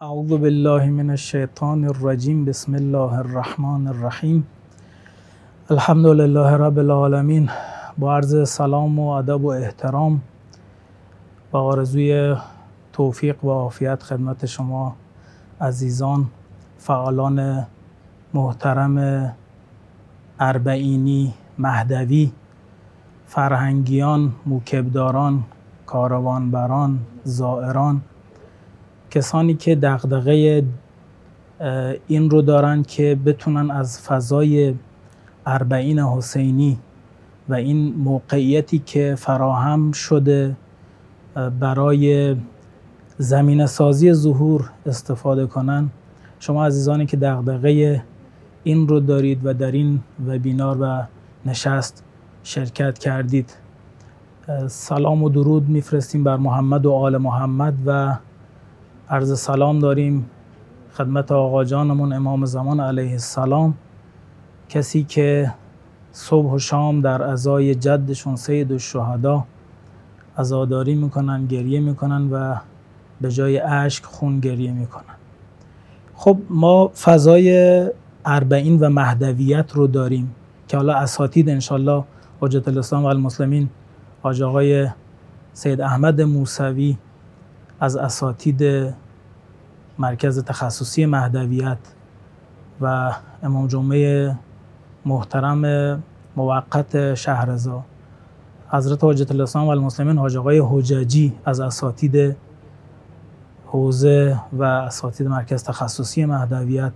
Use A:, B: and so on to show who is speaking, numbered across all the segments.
A: اعوذ بالله من الشیطان الرجیم. بسم الله الرحمن الرحیم. الحمد لله رب العالمین. با عرض سلام و ادب و احترام و آرزوی توفیق و عافیت خدمت شما عزیزان، فعالان محترم اربعینی، مهدوی، فرهنگیان، موکبداران، کاروانبران، زائران، کسانی که دغدغه این رو دارن که بتونن از فضای اربعین حسینی و این موقعیتی که فراهم شده برای زمینه سازی ظهور استفاده کنن. شما عزیزانی که دغدغه این رو دارید و در این وبینار و نشست شرکت کردید، سلام و درود میفرستیم بر محمد و آل محمد و عرض سلام داریم خدمت آقا جانمون امام زمان علیه السلام، کسی که صبح و شام در عزای جدشون سید الشهدا عزاداری میکنن، گریه میکنن و به جای اشک خون گریه میکنن. خب ما فضای اربعین و مهدویت رو داریم که حالا اساتید انشالله حجت الاسلام و المسلمین حاج آقای سید احمد موسوی از اساتید مرکز تخصصی مهدویت و امام جمعه محترم موقت شهرضا حضرت حجت الاسلام و المسلمین حاج آقای حججی از اساتید حوزه و اساتید مرکز تخصصی مهدویت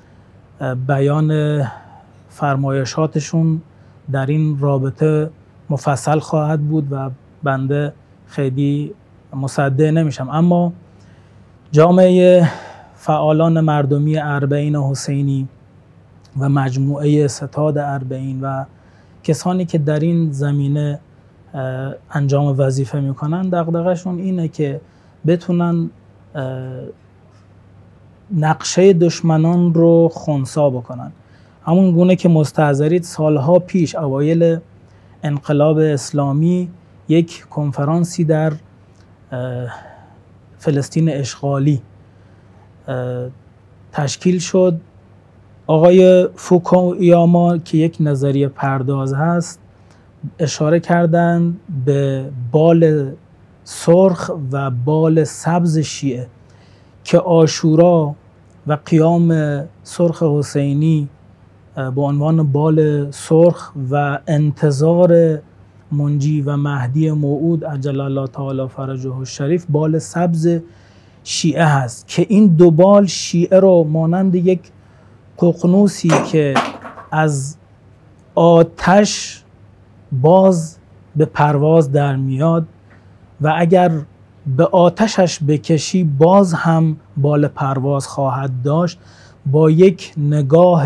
A: بیان فرمایشاتشون در این رابطه مفصل خواهد بود و بنده خیلی مصدق نمیشم، اما جامعه فعالان مردمی اربعین حسینی و مجموعه ستاد اربعین و کسانی که در این زمینه انجام وظیفه میکنن دغدغه‌شون اینه که بتونن نقشه دشمنان رو خنثی بکنن. همون گونه که مستحضرید سالها پیش اوایل انقلاب اسلامی یک کنفرانسی در فلسطین اشغالی تشکیل شد. آقای فوکویاما که یک نظریه پرداز هست اشاره کردن به بال سرخ و بال سبز شیعه که عاشورا و قیام سرخ حسینی به عنوان بال سرخ و انتظار منجی و مهدی موعود عجل الله تعالی فرجه الشریف بال سبز شیعه هست که این دو بال شیعه رو مانند یک ققنوسی که از آتش باز به پرواز در میاد و اگر به آتشش بکشی باز هم بال پرواز خواهد داشت، با یک نگاه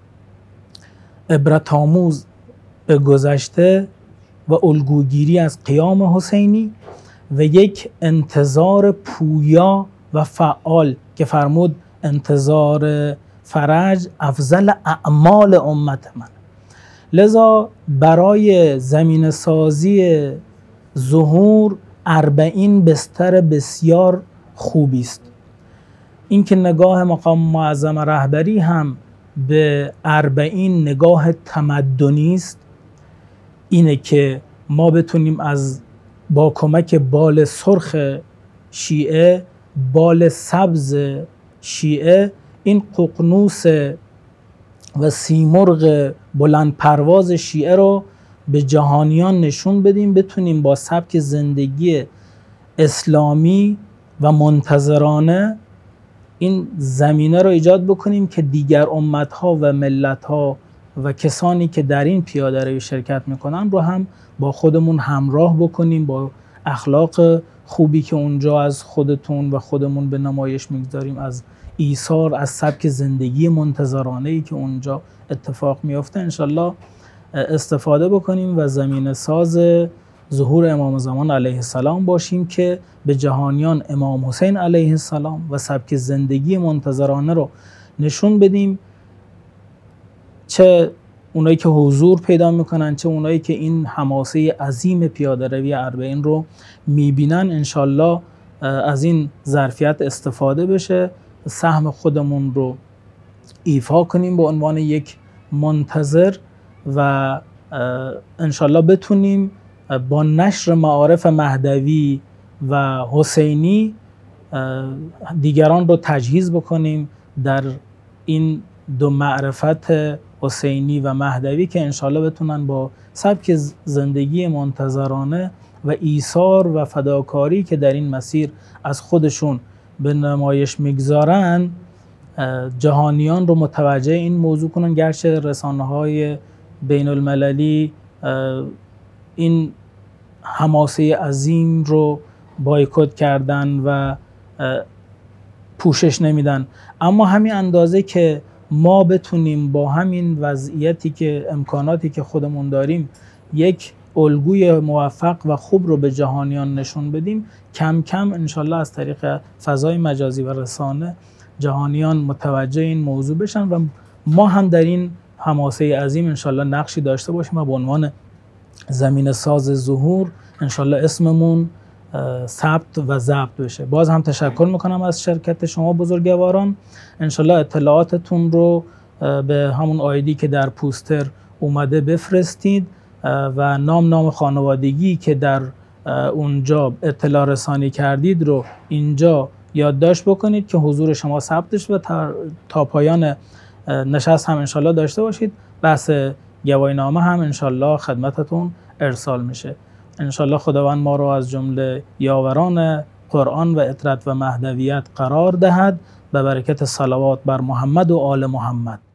A: عبرت‌آموز به گذشته و الگوگیری از قیام حسینی و یک انتظار پویا و فعال که فرمود انتظار فرج افضل اعمال امت من. لذا برای زمینه سازی ظهور اربعین بستر بسیار خوبی است. اینکه نگاه مقام معظم رهبری هم به اربعین نگاه تمدنی است، اینه که ما بتونیم با کمک بال سرخ شیعه، بال سبز شیعه، این ققنوس و سیمرغ بلند پرواز شیعه رو به جهانیان نشون بدیم، بتونیم با سبک زندگی اسلامی و منتظرانه این زمینه رو ایجاد بکنیم که دیگر امت‌ها و ملت‌ها و کسانی که در این پیاده روی شرکت میکنن رو هم با خودمون همراه بکنیم، با اخلاق خوبی که اونجا از خودتون و خودمون به نمایش میگذاریم، از ایثار، از سبک زندگی منتظرانه‌ای که اونجا اتفاق میفته انشالله استفاده بکنیم و زمینه ساز ظهور امام زمان علیه السلام باشیم که به جهانیان امام حسین علیه السلام و سبک زندگی منتظرانه رو نشون بدیم، چه اونایی که حضور پیدا میکنن چه اونایی که این حماسه عظیم پیاده روی اربعین رو میبینن. انشالله از این ظرفیت استفاده بشه، سهم خودمون رو ایفا کنیم به عنوان یک منتظر و انشالله بتونیم با نشر معارف مهدوی و حسینی دیگران رو تجهیز بکنیم در این دو معرفت حسینی و مهدوی که انشالله بتونن با سبک زندگی منتظرانه و ایثار و فداکاری که در این مسیر از خودشون به نمایش میگذارن جهانیان رو متوجه این موضوع کنن. گرچه رسانه‌های بین المللی این حماسه عظیم رو بایکوت کردن و پوشش نمیدن، اما همین اندازه که ما بتونیم با همین وضعیتی که امکاناتی که خودمون داریم یک الگوی موفق و خوب رو به جهانیان نشون بدیم، کم کم انشالله از طریق فضای مجازی و رسانه جهانیان متوجه این موضوع بشن و ما هم در این حماسه عظیم انشالله نقشی داشته باشیم و به عنوان زمین ساز ظهور انشالله اسممون ثبت و ضبط بشه. باز هم تشکر میکنم از شرکت شما بزرگواران. انشالله اطلاعاتتون رو به همون آیدی که در پوستر اومده بفرستید و نام خانوادگی که در اونجا اطلاع رسانی کردید رو اینجا یادداشت بکنید که حضور شما ثبتش و تا پایان نشست هم انشالله داشته باشید. بحث گواهینامه هم انشالله خدمتتون ارسال میشه. انشالله خداوند ما رو از جمله یاوران قرآن و اطرت و مهدویت قرار دهد به برکت صلوات بر محمد و آل محمد.